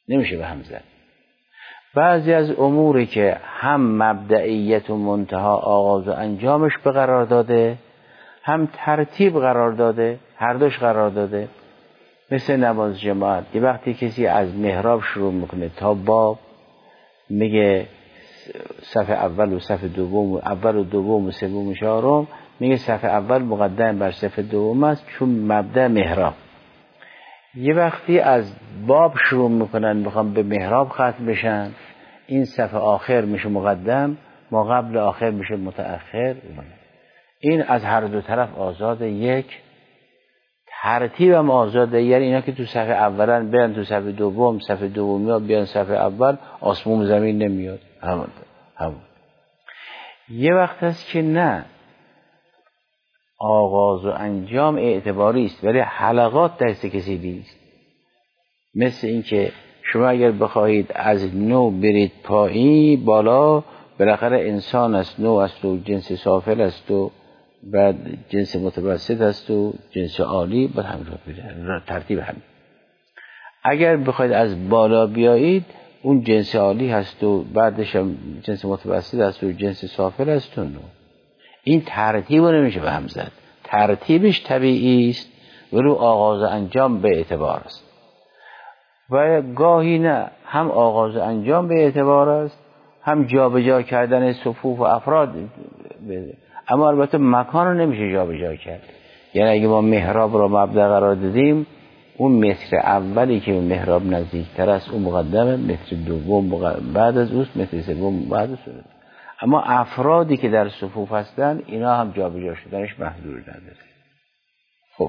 نمیشه به هم زد. بعضی از اموری که هم مبدئیت و منتها آغاز و انجامش به قرار داده، هم ترتیب قرار داده، هر دوش قرار داده. مثل نماز جماعت، یه وقتی کسی از محراب شروع میکنه تا باب، میگه صف اول و صف دوم، اول و دوم و سوم و چهارم، میگه صف اول مقدم بر صف دوم است چون مبدأ محراب. یه وقتی از باب شروع میکنن میخوام به محراب ختم بشن، این صف آخر میشه مقدم، ما قبل آخر میشه متأخر. این از هر دو طرف آزاده. یک ترتیب هم آزاده، یعنی اینا که تو صف اولن بیان تو صف دوم، صف دومی ها بیان صف اول، آسمون زمین نمیاد. همون همون یه وقت هست که نه، آغاز و انجام اعتباری است ولی حلقات دست کسی نیست. مثل این که شما اگر بخواهید از نو برید پایین بالا، بالاخره انسان است، نو است و جنس سافل است و بعد جنس متوسط است و جنس عالی، بعد همین رو بیده ترتیب همین. اگر بخواید از بالا بیایید، اون جنس عالی هست و بعدش هم جنس متوسط است و جنس سافل است و نو. این ترتیب رو نمیشه به هم زد. ترتیبش طبیعی است ولی آغاز و انجام به اعتبار است. و گاهی نه، هم آغاز و انجام به اعتبار است، هم جابجا کردن صفوف و افراد بده. اما البته مکان رو نمیشه جابجا کرد. یعنی اگه ما محراب رو مبدأ قرار دادیم، اون متر اولی که به محراب نزدیکتر است اون مقدمه، متر دوم بعد از اوست، متر سوم بعد از اوست. اما افرادی که در صفوف هستن اینا هم جابجا شدنش محظور نداره. خب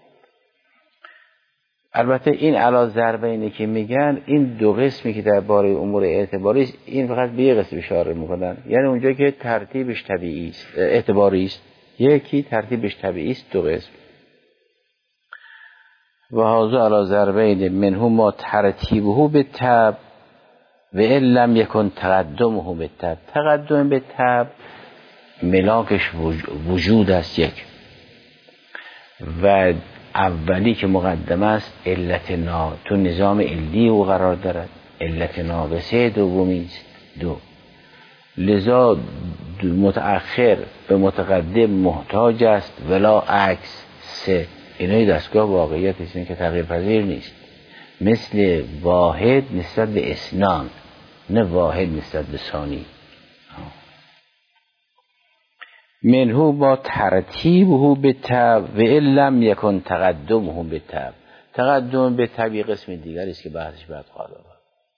البته این علا ضربینی که میگن، این دو قسمی که در باره امور اعتباری است، این فقط به یک قسم اشاره میکنن. یعنی اونجا که ترتیبش طبیعی است، اعتباری است، یکی ترتیبش طبیعی است، دو قسم. و هذا علا ضربین منه ما ترتیبه بالتبع و ان لم یکن تقدمه بالتبع. تقدم بالتبع ملاکش وجود است یک، و اولی که مقدمه است علت نا تو نظام علی او قرار دارد، علت ناقصه دومی است دو. لذا متأخر به متقدم محتاج است ولا عکس سه. اینای دستگاه واقعیت است که تغییر پذیر نیست. مثل واحد نسبت به اثنان، نه واحد نسبت به ثانی. منه با ترتیبه بالتبع و ان لم یکن تقدمه بالتبع. تقدم بالتبع قسم دیگری است که بحثش بعد خواهد آمد.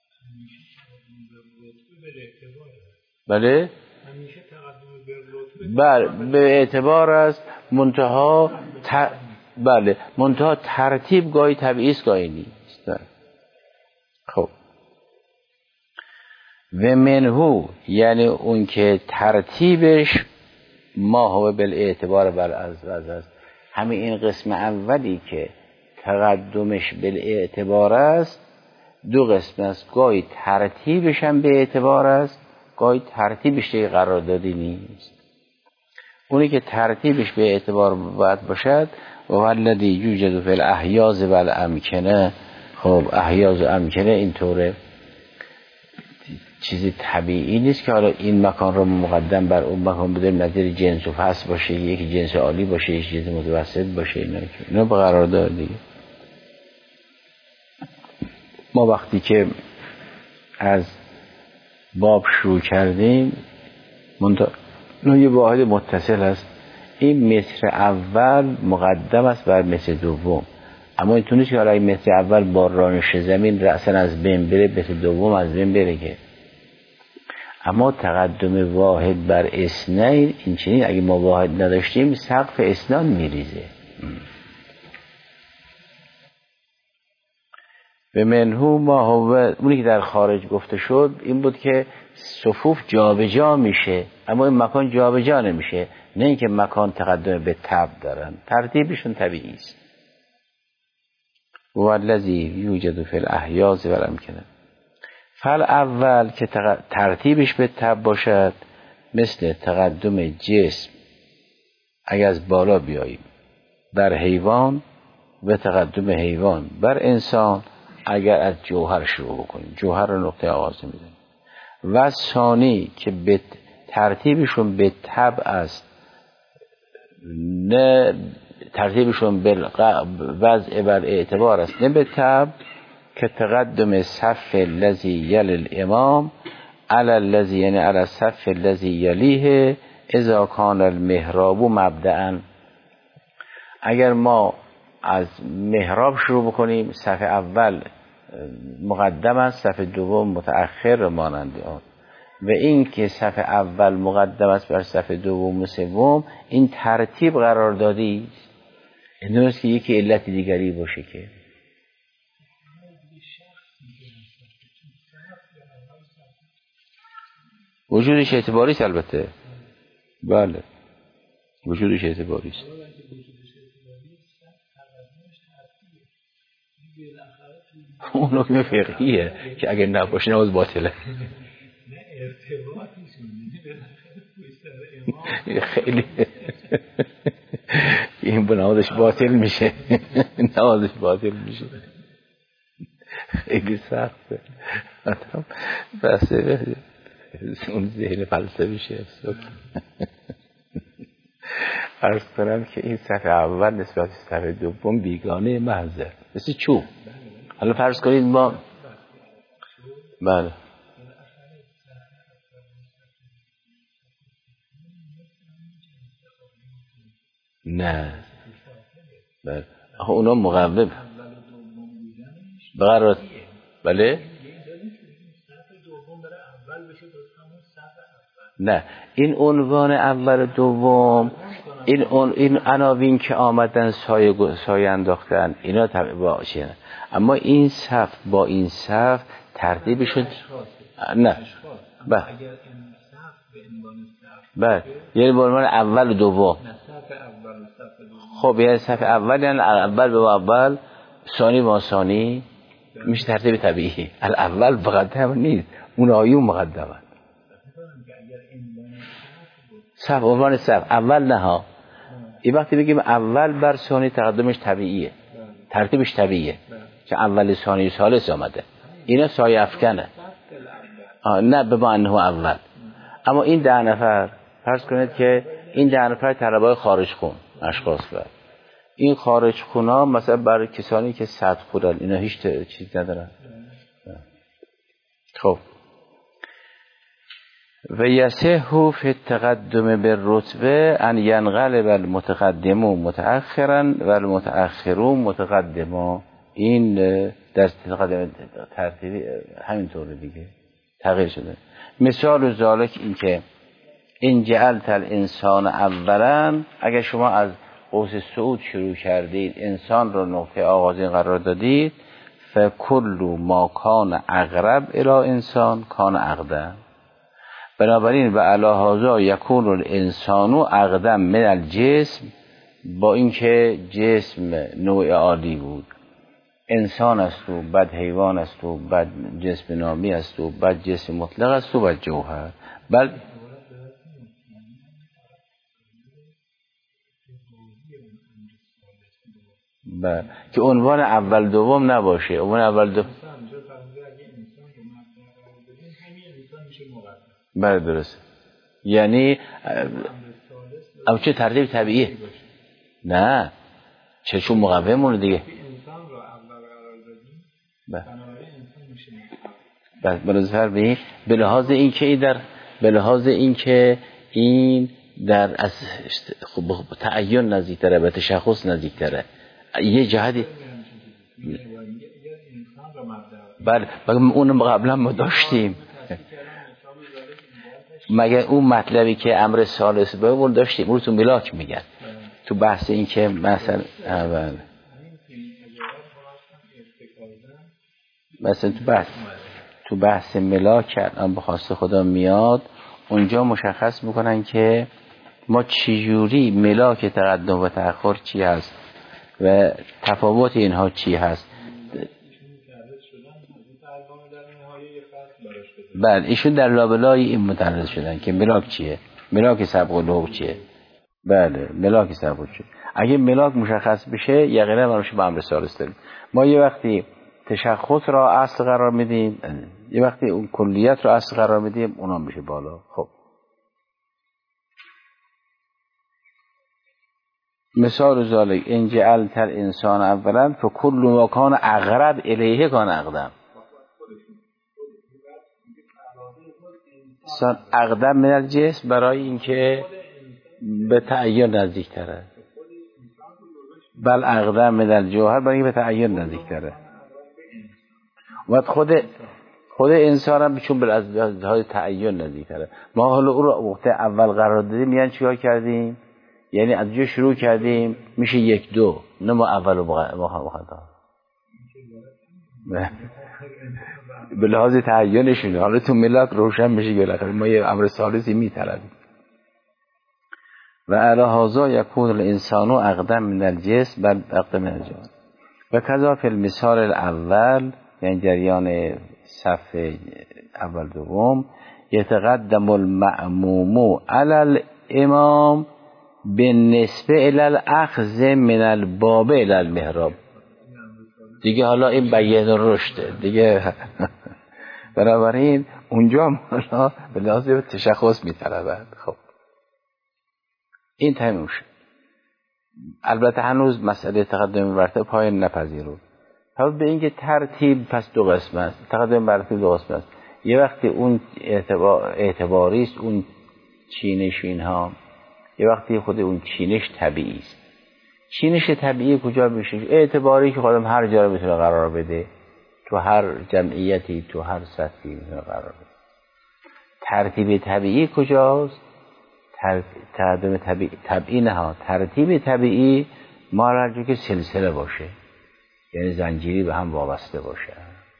بله همیشه تقدم بله به اعتبار است، منتها ت... بله منتها ترتیب گاهی طبیعی است گاهی نیست. خب و منه یعنی اون که ترتیبش ما هو بالاعتبار بر از است. همین این قسم اولی که تقدمش بالاعتبار است دو قسم است، گاهی ترتیبش هم به اعتبار است، گاهی ترتیبش دیگه قرار دادی نیست. اونی که ترتیبش به اعتبار باید باشد و الذی یوجد فی الاحیاز و الامکنه. خب احیاز و امکنه اینطوره، چیزی طبیعی نیست که حالا این مکان رو مقدم بر اون مکان بدیم، نظیر جنس و فصل باشه، یکی جنس عالی باشه، یکی جنس متوسط باشه. اینا اینا به قرار دار دیگه. ما وقتی که از باب شروع کردیم منتها یه واحد متصل است. این متر اول مقدم است بر متر دوم، اما این نیست که حالا این متر اول با رانش زمین رأساً از بین بره، متر دوم از بین بره که. اما تقدم واحد بر اثنین این چنین، اگه ما واحد نداشتیم سقف اثنان میریزه. به منهو ما هو، اونی که در خارج گفته شد این بود که صفوف جابجا میشه اما این مکان جابجا نمیشه، نه اینکه مکان تقدم به تبع دارن، ترتیبشون طبیعی است. والذی یوجد فی الاحیاز و الامکنه. فل اول که ترتیبش به تبع باشد، مثل تقدم جسم اگر از بالا بیاییم بر حیوان و تقدم حیوان بر انسان، اگر از جوهر شروع بکنیم، جوهر رو نقطه آغاز می‌دونیم. و ثانی که به ترتیبشون به تبع است، نه ترتیبشون به وضع بر اعتبار است، نه به تبع، که تقدم صف الذی یلی الامام علی الذی، یعنی علی الصف الذی یلیه اذا کان المحراب مبدأ. اگر ما از محراب شروع بکنیم، صف اول مقدم است، صف دوم متأخر مانند آن، و این که صف اول مقدم است بر صف دوم و سوم، این ترتیب قرار دادی نیست که یکی علت دیگری باشه. که وجودش اعتباری است، البته بله وجودش اعتباری است. اون حکم فقهیه که اگر نباشه نماز باطله. خیلی این به نمازش باطل میشه، نمازش باطل میشه، خیلی سخته. بس اون ذهن فلسفی شه. عرض کنم که این صف اول نسبت به صف دوم بیگانه محض، مثل چوب. حالا فرض کنید ما بله نه بله اونا مقوم بقرار بله نه این عنوان اول دوم، این اون این عناوین که آمدن سایه سایه انداختن اینا تبع باشه، اما این صف با این صف ترتیبشون نه بله بله یعنی به عنوان اول و دوم. خب یعنی صف اول یعنی اول به اول، ثانی با ثانی، میشه ترتیب طبیعی. الاول مقدم نیست، اون آیون مقدمه. صف عنوان صف اول نه ها، این وقتی بگیم اول بر ثانی تقدمش طبیعیه، ترتیبش طبیعیه، که اول ثانی ثالث آمده، اینا سایه افکنه. نه به معنی اول. اما این ده نفر فرض کنید که این ده نفر طلبای خارج خون اشخاص بر این خارج خونا مثلا برای کسانی که صد خودن اینا هیچ چیز ندارن. خب و یصح فی التقدم بالرتبه ان ینقلب المتقدم متأخرا و المتأخرون متقدما. این در تقدم ترتیبی همینطوره دیگه، تغییر شده. مثال ذالک این که این جعلت الانسان اولا، اگر شما از قوس صعود شروع کردید، انسان رو نقطه آغازین قرار دادید، فکل ما کان اقرب الی انسان کان اقدم. بنابراین و علی هذا یکون الانسان اقدم من الجسم، با اینکه جسم نوع عالی بود، انسان است و بعد حیوان است و بعد جسم نامی است و بعد جسم مطلق است و بعد جوهر. بل بله که عنوان اول دوم نباشه، عنوان اول دوم بله درست، یعنی اما چه ترتیب طبیعیه؟ نه چه چون مقومونه دیگه. بله بنظر به به لحاظ این که این در به لحاظ این که این در از خب تعین نزدیک‌تره، به تشخص نزدیک‌تره، یه جهتی بله اون قبلا ما داشتیم. مگر اون مطلبی که امر ثالث به اون داشتیم، اون تو ملاک میگن تو بحث این که مثلا اول مثلا تو بحث تو بحث ملاک الان به خواست خدا میاد، اونجا مشخص میکنن که ما چجوری ملاک تقدم و تأخر چی هست و تفاوت اینها چی هست. بله ایشون در لابلای این متعرض شدن که ملاک چیه، ملاک سبق و لحوق چیه. بله ملاک سبق چیه. اگه ملاک مشخص بشه یقینا ما میشه با امر ثالث داریم. ما یه وقتی تشخص را اصل قرار میدیم، یه وقتی اون کلیت را اصل قرار میدیم اونا میشه بالا. خب مثال ذالک ان جعلت الانسان اولا فکل ما کان اقرب الیه کان اقدم. انسان اقدم من الجسم برای اینکه به تعین نزدیکتره، بل اقدم من الجوهر برای اینکه به تعین نزدیکتره. و خود خود انسان هم چون به از تعین نزدیکتره. ما حالا او رو وقت اول قرار دادیم، یعنی چیکار کردیم؟ یعنی از جا شروع کردیم میشه یک دو، نه ما اول رو مخاطب به لحاظ تعینشونه. حالا تو ملت روشن میشه که بالاخره ما یه امر ثالثی میطلبیم. و علی هذا یکون الانسان اقدم من الجسم بل اقدم من الجوهر. و کذا فی المثال الاول، یعنی جریان صف اول دوم، یتقدم المأموم علی الامام بالنسبه الی الاخذ من الباب الی المحراب. دیگه حالا این بیان رشده دیگه. بنابراین اونجا حالا به لحاظ تشخص میطلبند. خب این تموم شد. البته هنوز مسئله تقدم مرتبه پایان نپذیرفت. حالا به اینکه ترتیب پس دو قسم است. تقدم مرتبه دو قسم است. یه وقتی اون اعتبار اعتباری است، اون چینش اینها، یه وقتی خود اون چینش طبیعی است. چینش طبیعی کجا میشه؟ اعتباری که خودم هر جا رو میتونه قرار بده، تو هر جمعیتی، تو هر سطحی میتونه قرار بده. ترتیب طبیعی کجاست؟ تقدم طبیعی طبیعی نه ها. ترتیب طبیعی ما راجع که سلسله باشه، یعنی زنجیری به هم وابسته باشه.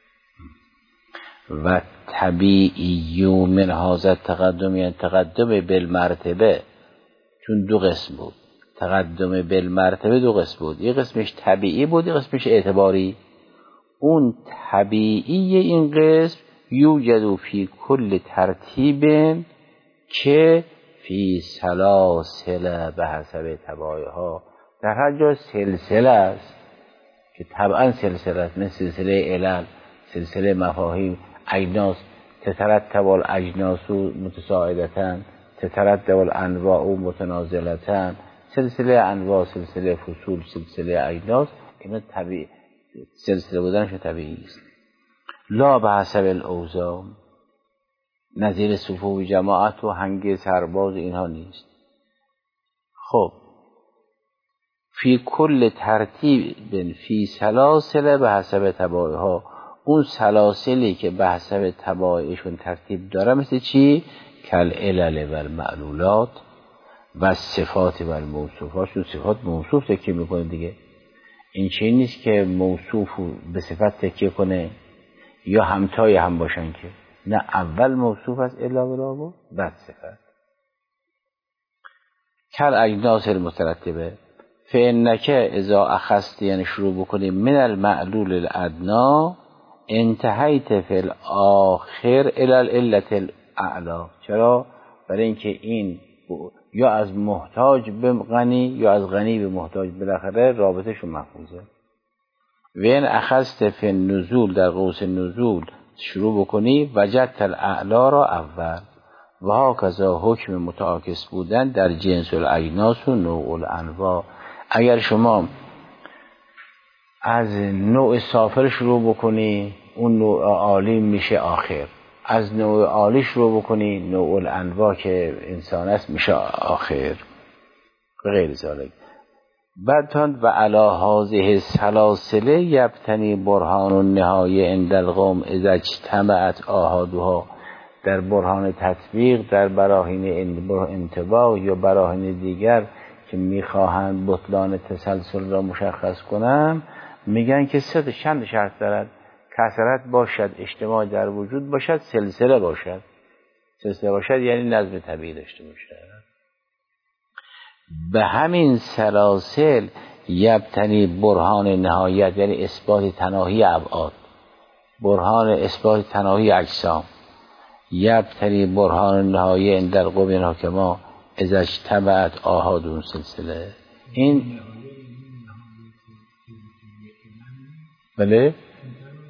و طبیعی من هذا تقدم، یعنی تقدم بالمرتبه، چون دو قسم بود. تقدم بالمرتبه دو قسم بود، یه قسمش طبیعی بود، یه قسمش اعتباری. اون طبیعی این قسم یوجد فی کل ترتیب که فی سلاسل به حسب تبایها، در هر جا سلسله است که طبعا سلسله است، مثل سلسله علل، سلسله مفاهیم، اجناس، تترتب الاجناس متساعدتاً، تترتب الانواع متنازلتاً، سلسله انواع، سلسله فصول، سلسله اجناس، اینا طبیعی، سلسله بودنش طبیعی است. لا به حسب الاوزان، نظیر صفوف جماعت و هنگ سرباز اینها نیست. خب فی کل ترتیب فی سلاسل به حسب تبایها، اون سلاسلی که به حسب تبایشون ترتیب داره مثل چی؟ کل علل و المعلولات و صفات و الموصوفات. چون صفات موصوف تکیه میکنه دیگه. این چیزی نیست که موصوف به صفت تکیه کنه یا همتای هم باشن که نه، اول موصوف از الا و لا و بعد صفت. کل اجناس المترتبه فانک اذا اخذت، یعنی شروع بکنی من المعلول الادنا انتهیت فی الاخر الی العلت الاعلا. چرا؟ برای اینکه این یا از محتاج به غنی یا از غنی به محتاج، بالاخره رابطهشون محفوظه. و این اخذت فی النزول، در قوس نزول شروع بکنی وجدت الاعلا را اول. و هاکذا حکم متعاکس بودن در جنس الاجناس و نوع الانواع. اگر شما از نوع سافر شروع بکنی، اون نوع عالی میشه آخر. از نوع عالی شروع بکنی، نوع الانواع که انسان است میشه آخر و غیر ذالک. بعد و علا هذه السلاسل یبتنی برهان النهایه عند القوم اذا اجتمعت آحادها. در برهان تطبیق، در براهین انطباق یا براهین دیگر که میخواهند بطلان تسلسل را مشخص کنند، میگن که سه چند شرط دارد: کثرت باشد، اجتماع در وجود باشد، سلسله باشد. سلسله باشد یعنی نظم طبیعی داشته باشد. به همین سلاسل یبتنی برهان نهایت، یعنی اثبات تناهی ابعاد، برهان اثبات تناهی اجسام. یبتنی برهان نهایه عند القوم الحکما اذا اجتمعت آحاد اون سلسله. این بله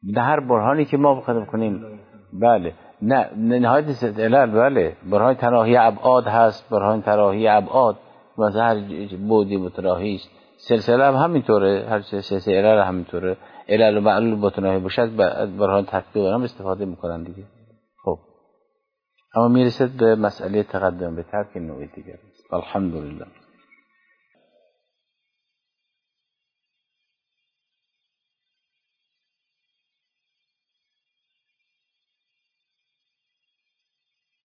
نه هر برهانی که ما بخوایم کنیم بله نه نهایت استدلال بله برهان تناهی ابعاد هست، برهان تناهی ابعاد مثلا هر بودی متراهی است. سلسله هم همینطوره، هر سلسله علل همینطوره، علل و معلول متناهی باشد برهان تطبیق هم استفاده میکنن دیگه. خب اما میرسد به مسئله تقدم به ترک نوع دیگر. الحمدلله.